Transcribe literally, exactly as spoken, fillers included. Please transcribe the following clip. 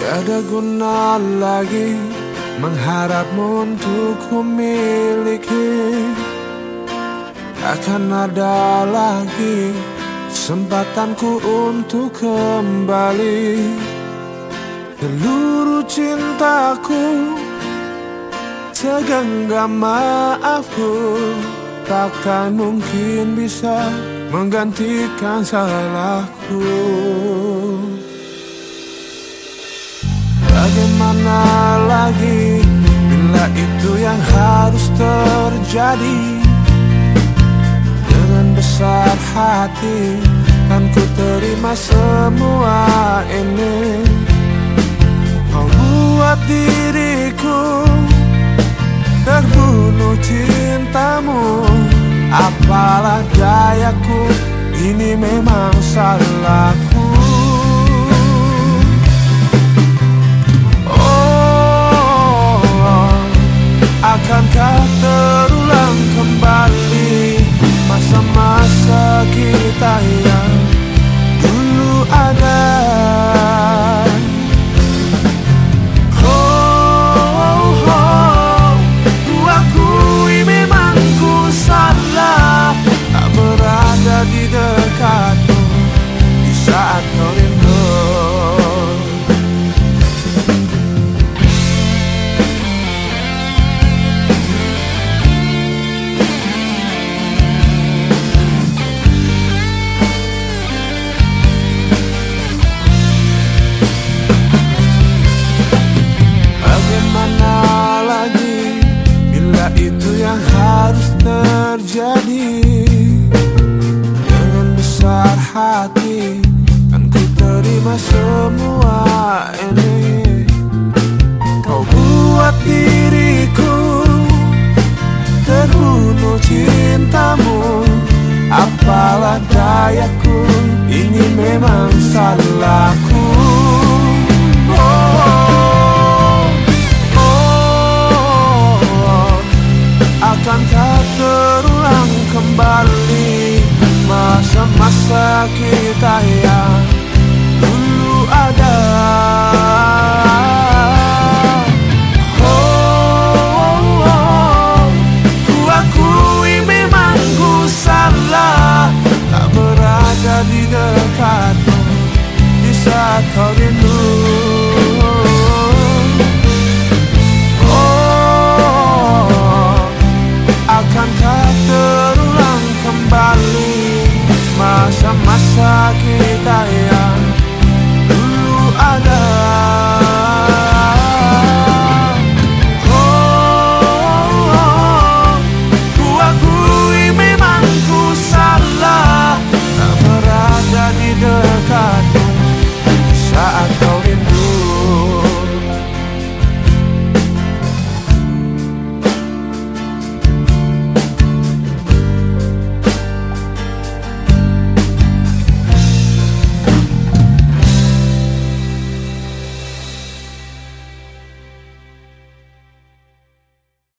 Tiada guna lagi mengharapmu untuk ku miliki. Akan ada lagi kesempatanku untuk kembali. Seluruh cintaku, segenggam maafku, takkan mungkin bisa menggantikan salahku. Bagaimana lagi bila itu yang harus terjadi? Dengan besar hati kan ku terima semua ini. Kau buat diriku terbunuh cintamu. Apalah dayaku, ini memang salahku. Akankah terulang kembali masa-masa kita yang dulu ada? Oh, oh, ku akui memang ku salah, tak berada di dekatmu di saat kau rindu. Itu yang harus terjadi. Dengan besar hati kan ku terima semua ini. Kau buat diriku terbunuh cintamu. Apalah dayaku, ini memang salahku. Akankah terulang kembali masa-masa kita